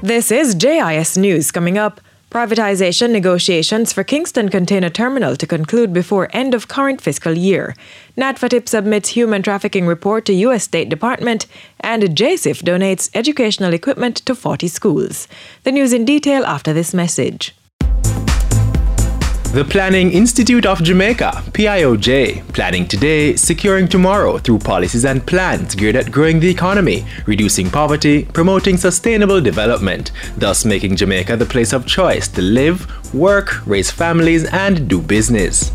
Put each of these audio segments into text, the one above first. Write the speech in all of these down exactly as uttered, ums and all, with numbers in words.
This is J I S News. Coming up, privatization negotiations for Kingston Container Terminal to conclude before end of current fiscal year. NatFatip submits human trafficking report to U S State Department, and J S I F donates educational equipment to forty schools. The news in detail after this message. The Planning Institute of Jamaica, P I O J, planning today, securing tomorrow through policies and plans geared at growing the economy, reducing poverty, promoting sustainable development, thus making Jamaica the place of choice to live, work, raise families, and do business.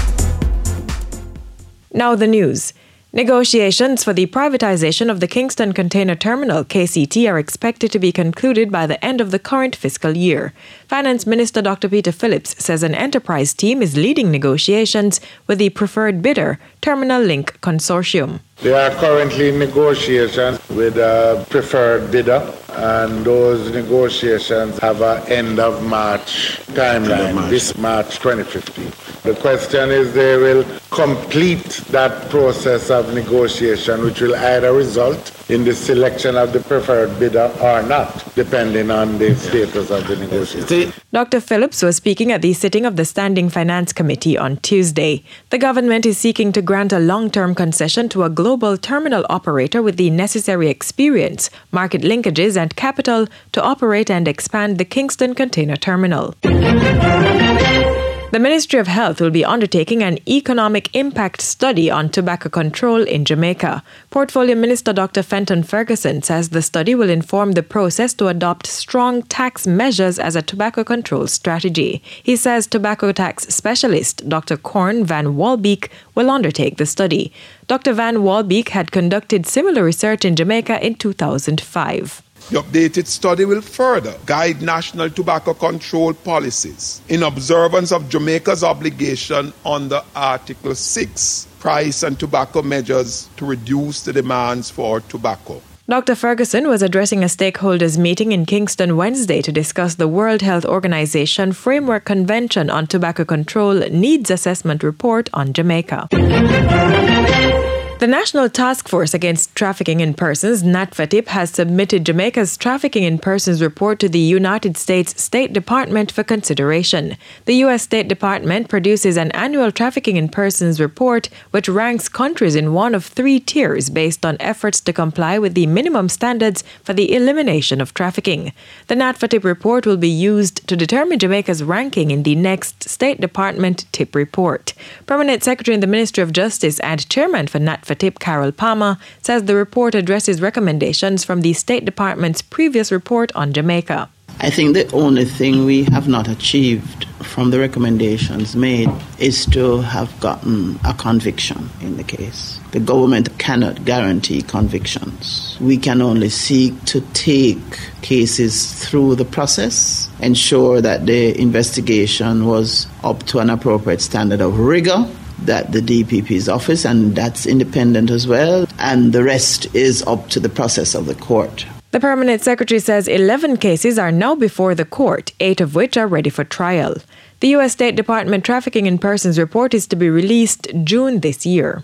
Now the news. Negotiations for the privatization of the Kingston Container Terminal, K C T, are expected to be concluded by the end of the current fiscal year. Finance Minister Doctor Peter Phillips says an enterprise team is leading negotiations with the preferred bidder, Terminal Link Consortium. There are currently negotiations with a preferred bidder, and those negotiations have an end of March timeline, this March twenty fifteen. The question is they will complete that process of negotiation, which will either result in the selection of the preferred bidder or not, depending on the status of the negotiation. Doctor Phillips was speaking at the sitting of the Standing Finance Committee on Tuesday. The government is seeking to grant a long-term concession to a global terminal operator with the necessary experience, market linkages, and capital to operate and expand the Kingston Container Terminal. The Ministry of Health will be undertaking an economic impact study on tobacco control in Jamaica. Portfolio Minister Doctor Fenton Ferguson says the study will inform the process to adopt strong tax measures as a tobacco control strategy. He says tobacco tax specialist Doctor Corn Van Walbeek will undertake the study. Doctor Van Walbeek had conducted similar research in Jamaica in two thousand five. The updated study will further guide national tobacco control policies in observance of Jamaica's obligation under Article six, price and tobacco measures to reduce the demands for tobacco. Doctor Ferguson was addressing a stakeholders meeting in Kingston Wednesday to discuss the World Health Organization Framework Convention on Tobacco Control Needs Assessment Report on Jamaica. The National Task Force Against Trafficking in Persons, NatFatip, has submitted Jamaica's Trafficking in Persons report to the United States State Department for consideration. The U S State Department produces an annual Trafficking in Persons report which ranks countries in one of three tiers based on efforts to comply with the minimum standards for the elimination of trafficking. The NatFatip report will be used to determine Jamaica's ranking in the next State Department T I P report. Permanent Secretary in the Ministry of Justice and Chairman for NatFatip, NatFatip, Carol Palmer, says the report addresses recommendations from the State Department's previous report on Jamaica. I think the only thing we have not achieved from the recommendations made is to have gotten a conviction in the case. The government cannot guarantee convictions. We can only seek to take cases through the process, ensure that the investigation was up to an appropriate standard of rigor, that the D P P's office, and that's independent as well, and the rest is up to the process of the court. The Permanent Secretary says eleven cases are now before the court, eight of which are ready for trial. The U S State Department Trafficking in Persons report is to be released June this year.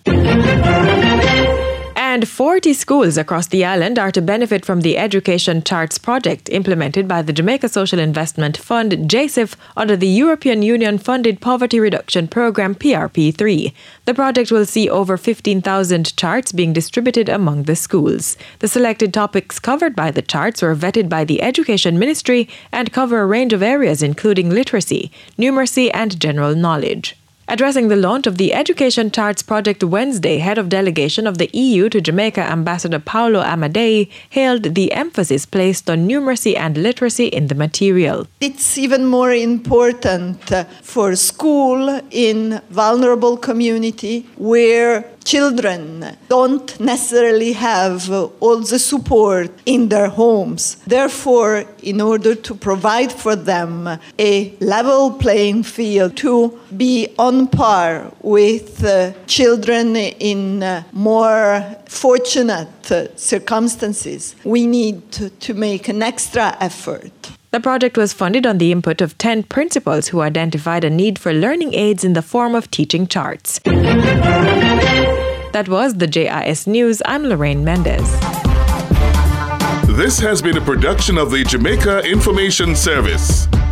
And forty schools across the island are to benefit from the Education Charts project implemented by the Jamaica Social Investment Fund, J S I F, under the European Union-funded Poverty Reduction Program, P R P three. The project will see over fifteen thousand charts being distributed among the schools. The selected topics covered by the charts were vetted by the Education Ministry and cover a range of areas including literacy, numeracy, and general knowledge. Addressing the launch of the Education Charts project Wednesday, head of delegation of the E U to Jamaica, Ambassador Paolo Amadei, hailed the emphasis placed on numeracy and literacy in the material. It's even more important for school in vulnerable community where children don't necessarily have all the support in their homes. Therefore, in order to provide for them a level playing field to be on par with uh, children in uh, more fortunate uh, circumstances, we need to, to make an extra effort. The project was funded on the input of ten principals who identified a need for learning aids in the form of teaching charts. That was the J I S News. I'm Lorraine Mendez. This has been a production of the Jamaica Information Service.